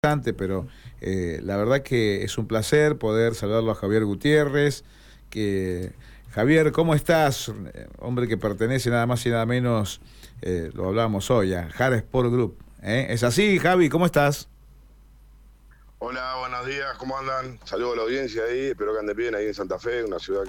pero la verdad que es un placer poder saludarlo a Javier Gutiérrez. Javier, ¿cómo estás? Hombre que pertenece nada más y nada menos, lo hablábamos hoy, a Jara Sport Group. ¿Es así, Javi? ¿Cómo estás? Hola, buenos días, ¿cómo andan? Saludos a la audiencia ahí, espero que anden bien ahí en Santa Fe, una ciudad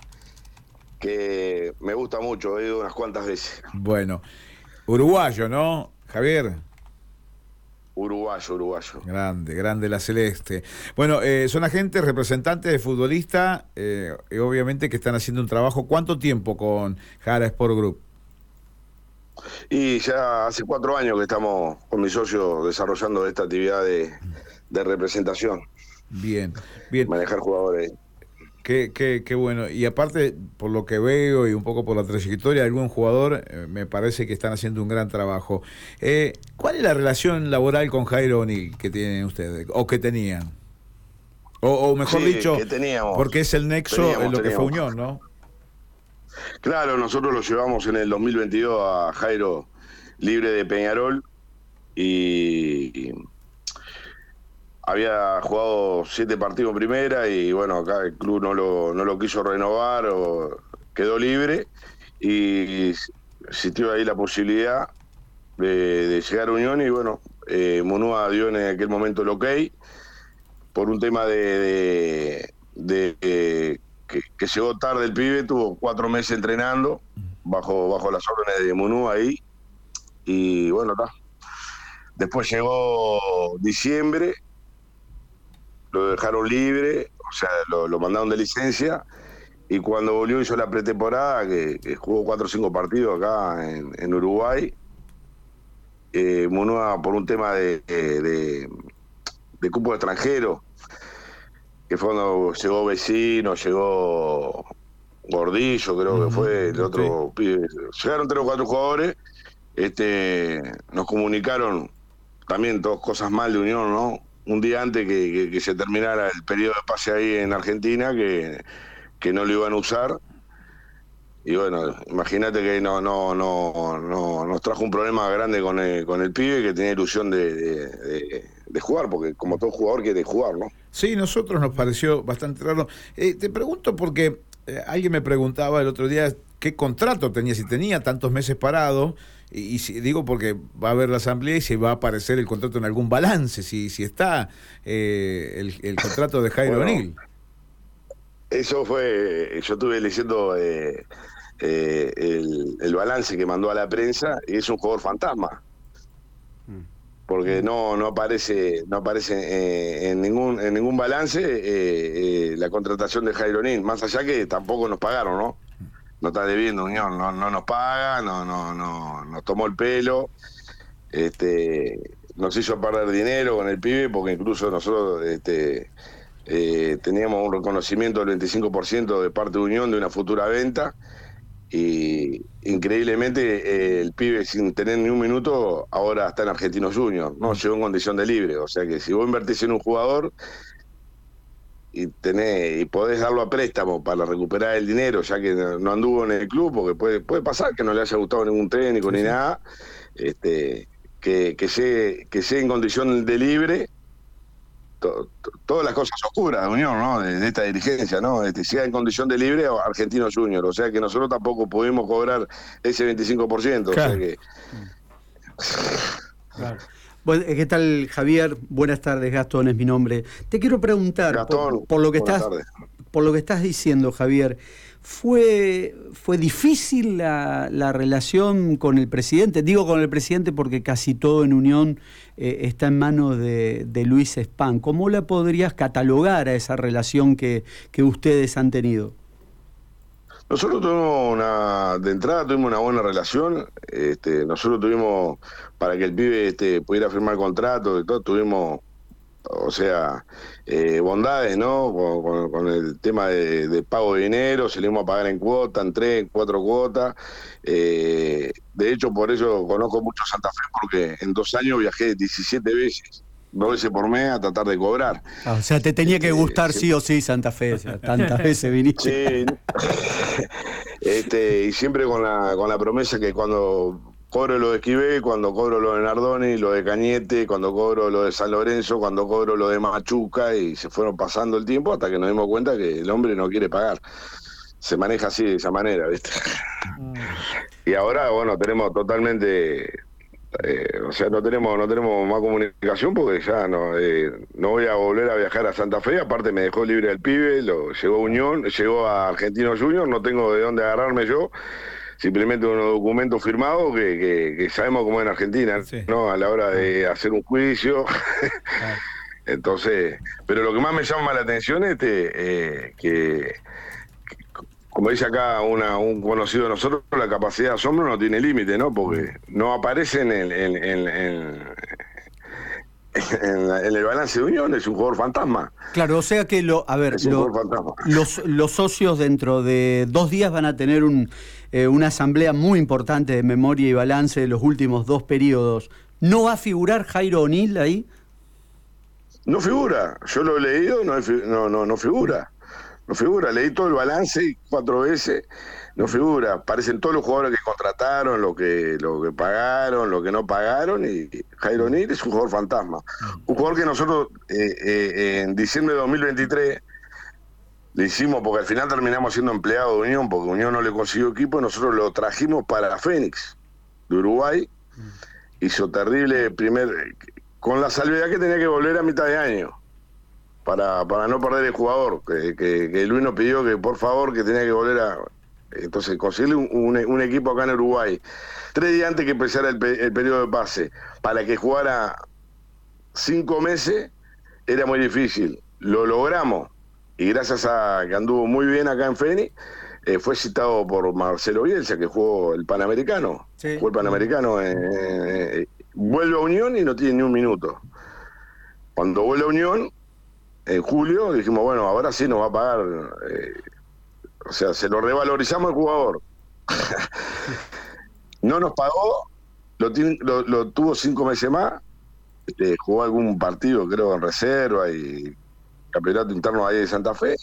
que me gusta mucho, he ido unas cuantas veces. Bueno, uruguayo, ¿no, Javier? Uruguayo, uruguayo. Grande, grande la Celeste. Bueno, son agentes, representantes de futbolistas, y obviamente que están haciendo un trabajo. ¿Cuánto tiempo con Jara Sport Group? Y ya hace 4 años que estamos con mi socio desarrollando esta actividad de representación, Bien, bien. manejar jugadores. Qué bueno. Y aparte, por lo que veo y un poco por la trayectoria de algún jugador, me parece que están haciendo un gran trabajo. ¿Cuál es la relación laboral con Jairo O'Neill que tienen ustedes, o que tenían? O mejor Sí, dicho, que teníamos. porque es el nexo en lo que fue Unión, ¿no? Claro, nosotros lo llevamos en el 2022 a Jairo libre de Peñarol y había jugado 7 partidos en primera y bueno, acá el club no lo quiso renovar o quedó libre y existió ahí la posibilidad de llegar a Unión y bueno, Munúa dio en aquel momento el ok por un tema que llegó tarde el pibe, tuvo 4 meses entrenando bajo las órdenes de Munúa ahí y bueno, está. Después llegó diciembre, lo dejaron libre, o sea, lo mandaron de licencia, y cuando volvió hizo la pretemporada, que jugó 4 o 5 partidos acá en Uruguay, Munúa por un tema de cupo extranjero, que fue cuando llegó Vecino, llegó Gordillo, creo que fue el otro pibe. Llegaron 3 o 4 jugadores, nos comunicaron también todas cosas mal de Unión, ¿no? Un día antes que se terminara el periodo de pase ahí en Argentina, que no lo iban a usar. Y bueno, imagínate que nos trajo un problema grande con el pibe, que tenía ilusión de jugar, porque como todo jugador quiere jugar, ¿no? Sí, nosotros nos pareció bastante raro. Te pregunto porque alguien me preguntaba el otro día qué contrato tenía, si tenía tantos meses parado, y digo porque va a haber la asamblea y se va a aparecer el contrato en algún balance, si está el contrato de Jairo Bueno, O'Neill. Eso fue, yo estuve leyendo el balance que mandó a la prensa y es un jugador fantasma, porque no aparece en ningún balance la contratación de Jairo O'Neill, más allá que tampoco nos pagaron, ¿no? No está debiendo Unión, no nos paga, nos tomó el pelo, nos hizo perder dinero con el pibe, porque incluso nosotros teníamos un reconocimiento del 25% de parte de Unión de una futura venta, y increíblemente el pibe, sin tener ni un minuto, ahora está en Argentinos Juniors, no llegó en condición de libre. O sea que si vos invertís en un jugador y podés darlo a préstamo para recuperar el dinero, ya que no anduvo en el club, porque puede pasar que no le haya gustado ningún técnico ni nada, que sea en condición de libre, todas las cosas oscuras de Unión, ¿no? De esta dirigencia, ¿no? Sea en condición de libre o Argentinos Juniors, o sea que nosotros tampoco pudimos cobrar ese 25%, Claro. o sea que... Claro. Bueno, ¿qué tal, Javier? Buenas tardes, Gastón es mi nombre. Te quiero preguntar, Gastón, por lo que buenas estás, tardes. por lo que estás diciendo, Javier, ¿fue difícil la relación con el presidente? Digo con el presidente porque casi todo en Unión está en manos de Luis Spam. ¿Cómo la podrías catalogar a esa relación que ustedes han tenido? Nosotros de entrada tuvimos una buena relación, nosotros tuvimos, para que el pibe pudiera firmar contrato y todo, tuvimos, o sea, bondades, ¿no? Con el tema de pago de dinero, se le íbamos a pagar en cuotas, en 3, 4 cuotas. De hecho, por eso conozco mucho Santa Fe, porque en 2 años viajé 17 veces. 2 veces por mes a tratar de cobrar. O sea, te tenía que gustar sí o sí Santa Fe, o sea, tantas veces viniste. Sí, y siempre con la promesa que cuando cobro lo de Esquivel, cuando cobro lo de Nardoni, lo de Cañete, cuando cobro lo de San Lorenzo, cuando cobro lo de Machuca, y se fueron pasando el tiempo hasta que nos dimos cuenta que el hombre no quiere pagar. Se maneja así, de esa manera, ¿viste? Y ahora, bueno, tenemos totalmente... o sea, no tenemos más comunicación porque ya no voy a volver a viajar a Santa Fe. Aparte me dejó libre el pibe, llegó Unión, llegó a Argentinos Juniors, no tengo de dónde agarrarme yo. Simplemente unos documentos firmados que sabemos cómo es en Argentina, sí, ¿no? A la hora de hacer un juicio. Entonces, pero lo que más me llama la atención es que como dice acá un conocido de nosotros, la capacidad de asombro no tiene límite, ¿no? Porque no aparece en el balance de Unión, es un jugador fantasma. Claro, o sea que los socios dentro de 2 días van a tener una asamblea muy importante de memoria y balance de los últimos 2 periodos. ¿No va a figurar Jairo O'Neal ahí? No figura, yo lo he leído, no figura. No figura, leí todo el balance 4 veces, no figura. Aparecen todos los jugadores que contrataron, lo que pagaron, lo que no pagaron, y Jairo O'Neal es un jugador fantasma. Un jugador que nosotros en diciembre de 2023 le hicimos, porque al final terminamos siendo empleado de Unión, porque Unión no le consiguió equipo, y nosotros lo trajimos para Fénix de Uruguay. Hizo terrible con la salvedad que tenía que volver a mitad de año. Para no perder el jugador, que Luis nos pidió que por favor que tenía que volver a... Entonces conseguirle un equipo acá en Uruguay 3 días antes que empezara el periodo de pase para que jugara 5 meses era muy difícil. Lo logramos y gracias a que anduvo muy bien acá en Fénix, fue citado por Marcelo Bielsa, que jugó el Panamericano. Sí. Jugó el Panamericano, vuelve a Unión y no tiene ni un minuto. Cuando vuelve a Unión en julio dijimos, bueno, ahora sí nos va a pagar, o sea, se lo revalorizamos al jugador. No nos pagó, lo tuvo 5 meses más, jugó algún partido, creo, en reserva y campeonato interno ahí de Santa Fe,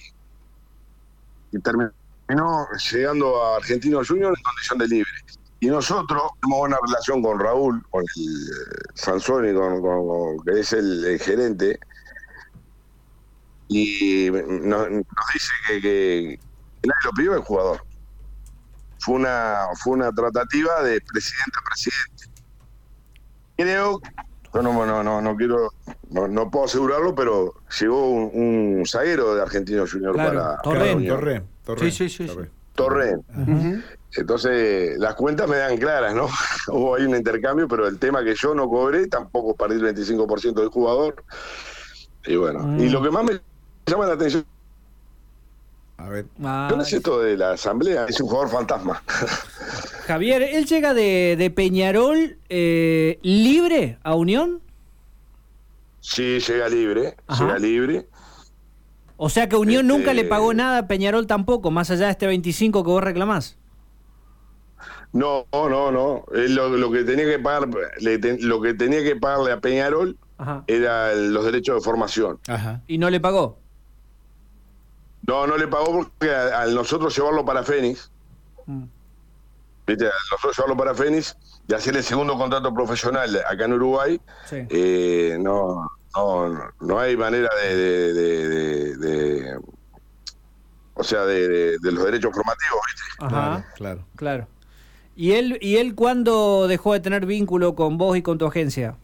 y terminó llegando a Argentinos Juniors en condición de libre. Y nosotros tenemos buena relación con Raúl, con el Sansoni, que es el gerente, y nos dice que nadie lo pidió el jugador. Fue una tratativa de presidente a presidente. Creo, no quiero, no puedo asegurarlo, pero llegó un zaguero de Argentinos Juniors, claro, Torrent. Sí. Torrent. Uh-huh. Entonces, las cuentas me dan claras, ¿no? Hubo ahí un intercambio, pero el tema que yo no cobré, tampoco perdí el 25% del jugador. Y bueno, y lo que más me llama la atención, a ver, ¿qué es esto de la asamblea? Es un jugador fantasma. Javier, ¿él llega de Peñarol libre a Unión? Sí, llega libre. O sea que Unión nunca le pagó nada a Peñarol tampoco, más allá de este 25 que vos reclamás. No. Él lo que tenía que pagar, lo que tenía que pagarle a Peñarol, ajá, era los derechos de formación. Ajá. ¿Y no le pagó? No le pagó porque al nosotros llevarlo para Fénix, ¿viste? Al nosotros llevarlo para Fénix y hacer el segundo contrato profesional acá en Uruguay, sí, no hay manera de o sea, de los derechos formativos, ¿viste? Ajá, claro. ¿Y él cuándo dejó de tener vínculo con vos y con tu agencia?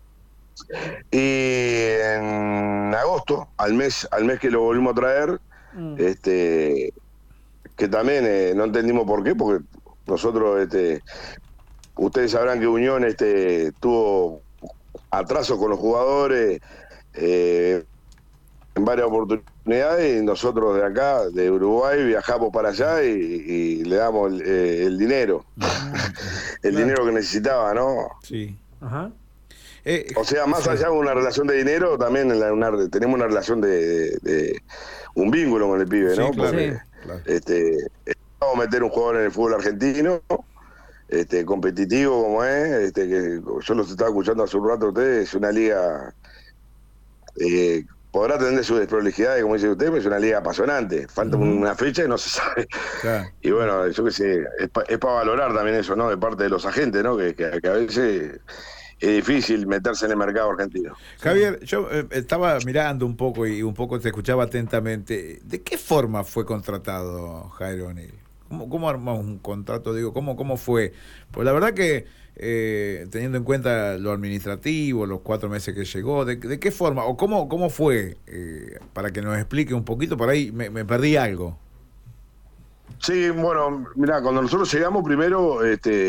En agosto, al mes que lo volvimos a traer, que también no entendimos por qué, porque nosotros, ustedes sabrán que Unión tuvo atrasos con los jugadores en varias oportunidades, y nosotros de acá, de Uruguay, viajamos para allá y le damos el dinero, dinero que necesitaba, ¿no? Sí. Ajá. O sea, más allá de una relación de dinero, también tenemos una relación de un vínculo con el pibe, ¿no? Sí, claro, porque claro. Vamos a meter un jugador en el fútbol argentino, competitivo como es, que yo los estaba escuchando hace un rato a ustedes, es una liga podrá tener sus desprolijidades, como dice usted, pero es una liga apasionante. Falta una fecha y no se sabe. Claro. Y bueno, yo qué sé, es para valorar también eso, ¿no? De parte de los agentes, ¿no? Que a veces es difícil meterse en el mercado argentino. Javier, yo estaba mirando un poco y un poco te escuchaba atentamente. ¿De qué forma fue contratado Jairo O'Neill? ¿Cómo armó un contrato? Digo, ¿cómo fue? Pues la verdad que teniendo en cuenta lo administrativo, los 4 meses que llegó, ¿de qué forma? ¿O cómo fue? Para que nos explique un poquito, por ahí me perdí algo. Sí, bueno, mirá, cuando nosotros llegamos primero,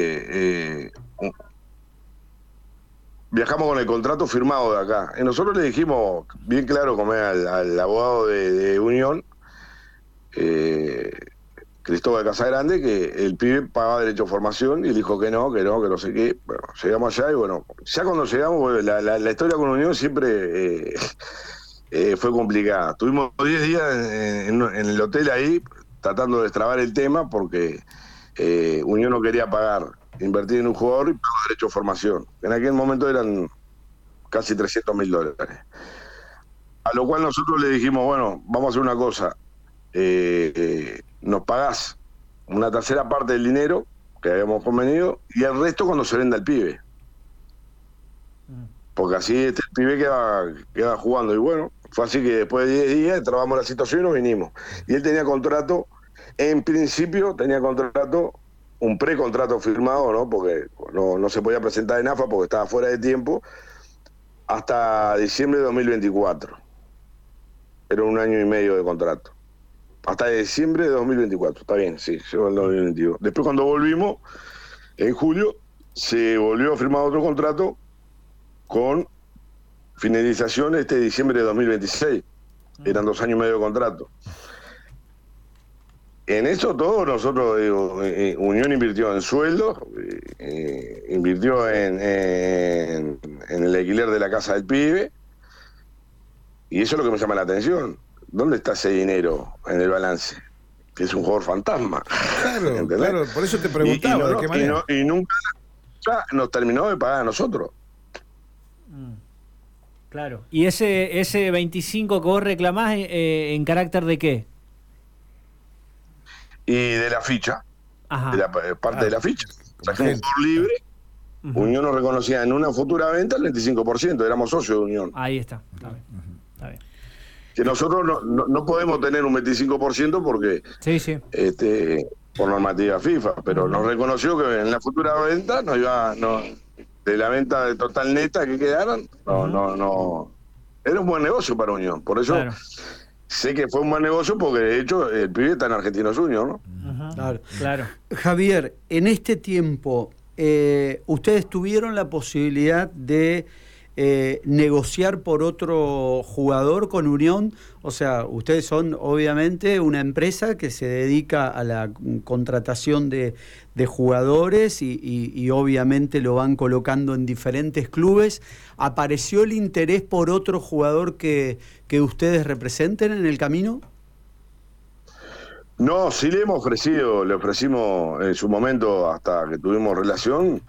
viajamos con el contrato firmado de acá. Y nosotros le dijimos, bien claro, como al abogado de Unión, Cristóbal Casagrande, que el pibe pagaba derecho a formación, y él dijo que no sé qué. Bueno, llegamos allá y bueno, ya cuando llegamos, bueno, la historia con Unión siempre fue complicada. Tuvimos 10 días en el hotel ahí, tratando de destrabar el tema, porque Unión no quería pagar, invertir en un jugador y pagar derecho a formación. En aquel momento eran casi $300.000. A lo cual nosotros le dijimos, bueno, vamos a hacer una cosa, nos pagás una tercera parte del dinero que habíamos convenido y el resto cuando se venda el pibe, porque así el pibe queda jugando. Y bueno, fue así que después de 10 días trabamos la situación y nos vinimos. Y él tenía contrato, en principio tenía contrato, un precontrato firmado, ¿no? Porque no se podía presentar en AFA porque estaba fuera de tiempo, hasta diciembre de 2024. Era 1 año y medio de contrato. Hasta diciembre de 2024, está bien, sí, llegó el 2022. Después cuando volvimos, en julio, se volvió a firmar otro contrato con finalización diciembre de 2026. Eran 2 años y medio de contrato. En eso todo nosotros, Unión invirtió en sueldos, invirtió en el alquiler de la casa del pibe, y eso es lo que me llama la atención. ¿Dónde está ese dinero en el balance? Que es un jugador fantasma. Claro, claro, por eso te preguntaba, ¿de qué manera? Y nunca nos terminó de pagar a nosotros. Claro. ¿Y ese 25 que vos reclamás, en carácter de qué? Y de la ficha. Ajá. De la parte de la ficha. Sacamos por libre. Unión nos reconocía en una futura venta el 25%, éramos socios de Unión. Ahí está, está bien. Está bien. Que nosotros no podemos tener un 25% porque sí. por normativa FIFA, pero nos reconoció que en la futura venta de la venta total neta que quedaron, era un buen negocio para Unión. Por eso sé que fue un buen negocio, porque de hecho el pibe está en Argentinos Juniors, ¿no? Claro. Javier, en este tiempo, ustedes tuvieron la posibilidad de negociar por otro jugador con Unión. O sea, ustedes son obviamente una empresa que se dedica a la contratación de jugadores y obviamente lo van colocando en diferentes clubes. ¿Apareció el interés por otro jugador que ustedes representen en el camino? No, sí le ofrecimos en su momento, hasta que tuvimos relación,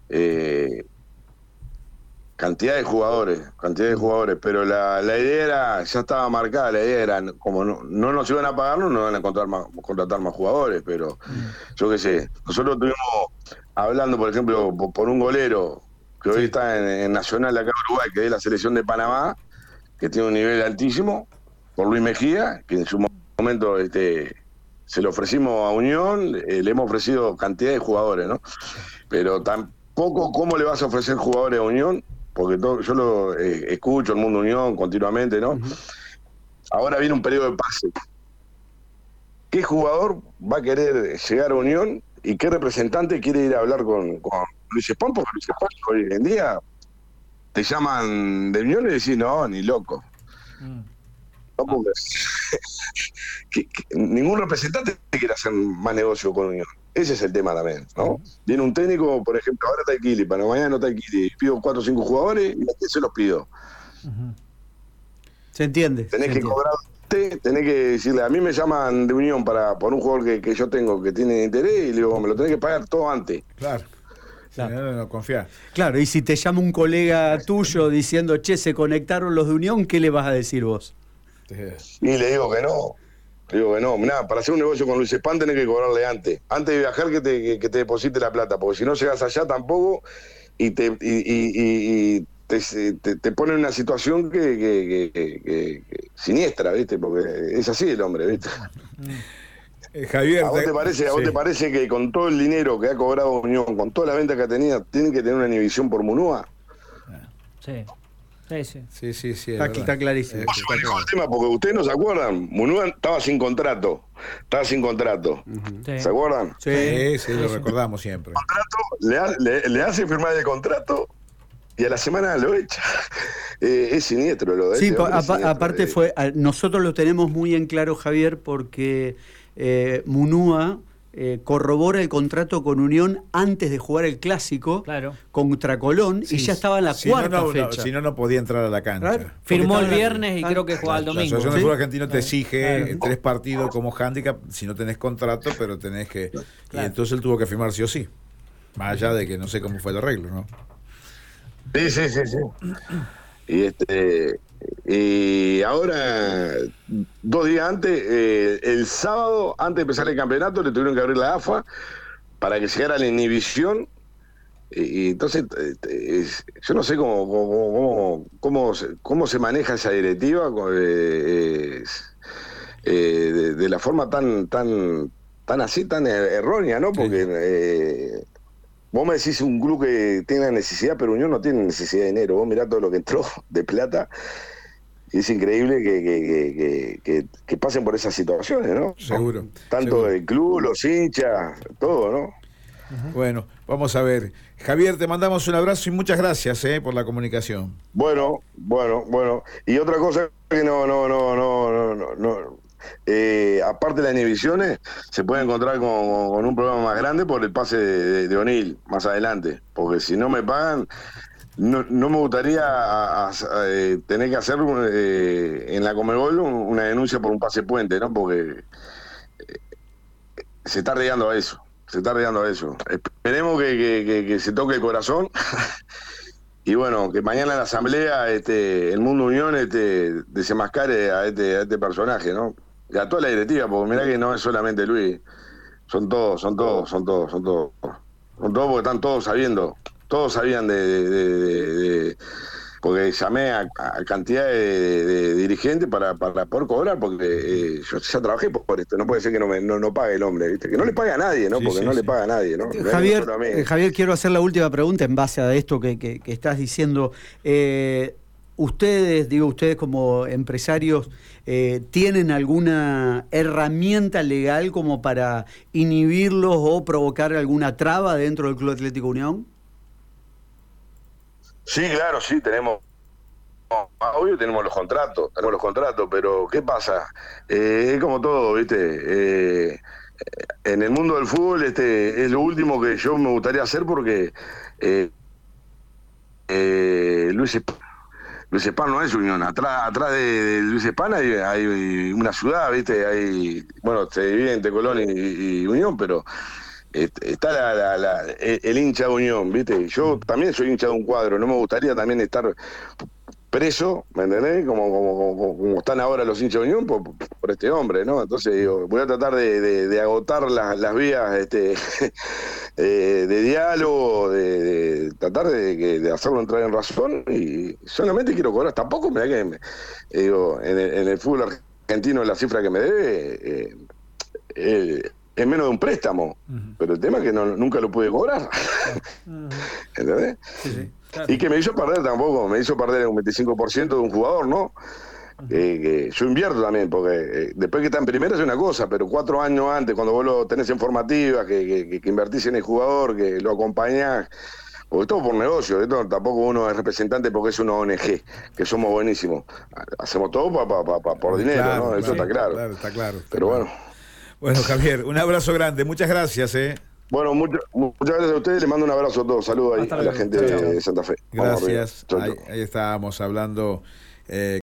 cantidad de jugadores, pero la idea ya estaba marcada. La idea era, como no nos iban a pagar, no nos van a contratar más jugadores, pero yo qué sé, nosotros estuvimos hablando, por ejemplo, por un golero que hoy está en Nacional de acá en Uruguay, que es la selección de Panamá, que tiene un nivel altísimo, por Luis Mejía, que en su momento se lo ofrecimos a Unión, le hemos ofrecido cantidad de jugadores, ¿no? Pero tampoco, ¿cómo le vas a ofrecer jugadores a Unión? Porque yo lo escucho, el mundo Unión continuamente, ¿no? Ahora viene un periodo de pase. ¿Qué jugador va a querer llegar a Unión y qué representante quiere ir a hablar con Luis Espán? Porque Luis Espán hoy en día te llaman de Unión y decís, no, ni loco. No, porque ningún representante quiere hacer más negocio con Unión. Ese es el tema también, ¿no? Viene un técnico, por ejemplo, ahora está Kili, para mañana no está Kili, pido 4 o 5 jugadores y a quién se los pido. Se entiende. Tenés que cobrar, tenés que decirle, a mí me llaman de Unión por un jugador que yo tengo que tiene interés, y le digo, me lo tenés que pagar todo antes. Claro. No, no confía. Claro, y si te llama un colega tuyo diciendo, che, se conectaron los de Unión, ¿qué le vas a decir vos? Y le digo que no. Le digo que no. Mirá, para hacer un negocio con Luis Span tenés que cobrarle antes. Antes de viajar que te deposite la plata. Porque si no llegas allá tampoco y te pone en una situación que siniestra, ¿viste? Porque es así el hombre, ¿viste? Javier, ¿A vos te parece que con todo el dinero que ha cobrado Unión, con toda la venta que tenía, tienen que tener una inhibición por Munúa? Sí. Sí. Está clarísimo. El tema, porque ustedes no se acuerdan, Munúa estaba sin contrato. Sí. ¿Se acuerdan? Sí, lo recordamos siempre. Le hace firmar el contrato y a la semana lo echa. Es siniestro lo de Sí, siniestro. aparte nosotros lo tenemos muy en claro, Javier, porque Munúa corrobora el contrato con Unión antes de jugar el clásico contra Colón, y ya estaba en la cuarta fecha. Si no podía entrar a la cancha. Claro. Firmó el viernes y creo que jugaba el domingo. La Asociación de Fútbol Argentino te exige 3 partidos como hándicap si no tenés contrato, pero tenés que... Y entonces él tuvo que firmar sí o sí. Más allá de que no sé cómo fue el arreglo, ¿no? Sí. Y ahora, 2 días antes, el sábado, antes de empezar el campeonato, le tuvieron que abrir la AFA para que llegara la inhibición. Y entonces, yo no sé cómo se maneja esa directiva de la forma tan errónea, ¿no? Porque vos me decís un club que tiene necesidad, pero Unión no tiene necesidad de dinero. Vos mirá todo lo que entró de plata. Y es increíble que pasen por esas situaciones, ¿no? Seguro. Tanto el club, los hinchas, todo, ¿no? Bueno, vamos a ver. Javier, te mandamos un abrazo y muchas gracias por la comunicación. Bueno. Y otra cosa que aparte de las inhibiciones, se puede encontrar con un problema más grande por el pase de O'Neill más adelante. Porque si no me pagan, no me gustaría tener que hacer en la Conmebol una denuncia por un pase puente, ¿no? Porque se está arriesgando a eso. Esperemos que se toque el corazón. Y bueno, que mañana en la asamblea el Mundo Unión desenmascare a este personaje, ¿no? Y a toda la directiva, porque mirá que no es solamente Luis, son todos, porque están todos sabían porque llamé a cantidad de dirigentes para poder cobrar, porque yo ya trabajé por esto, no puede ser que no pague el hombre, ¿viste? Que no le pague a nadie, ¿no? Porque no le paga a nadie, ¿no? Javier, quiero hacer la última pregunta en base a esto que estás diciendo. Ustedes como empresarios, ¿tienen alguna herramienta legal como para inhibirlos o provocar alguna traba dentro del Club Atlético Unión? Sí, claro, sí, tenemos. Obvio tenemos los contratos, pero ¿qué pasa? Es como todo, ¿viste? En el mundo del fútbol es lo último que yo me gustaría hacer, porque Luis Span no es Unión. Atrás de Luis Span hay una ciudad, ¿viste? Se divide entre Colón y Unión, pero está el hincha de Unión, ¿viste? Yo también soy hincha de un cuadro, no me gustaría también estar preso, ¿me entendés? Como están ahora los hinchas de Unión por este hombre, ¿no? Entonces digo, voy a tratar de agotar las vías de diálogo, de tratar de hacerlo entrar en razón, y solamente quiero cobrar. Tampoco me da que en el fútbol argentino la cifra que me debe es menos de un préstamo, pero el tema es que nunca lo pude cobrar. ¿Entendés? Sí, claro. Y que me hizo perder un 25% de un jugador, ¿no? Que yo invierto también, porque después que está en primera es una cosa, pero 4 años antes, cuando vos lo tenés en formativa, que invertís en el jugador, que lo acompañás, porque todo por negocio, esto tampoco uno es representante porque es una ONG, que somos buenísimos. Hacemos todo por dinero, claro, ¿no? Eso está claro. Está claro. Pero bueno. Bueno, Javier, un abrazo grande, muchas gracias. Bueno, muchas gracias a ustedes, les mando un abrazo a todos, saludos ahí a la gente de Santa Fe. Gracias, ahí estábamos hablando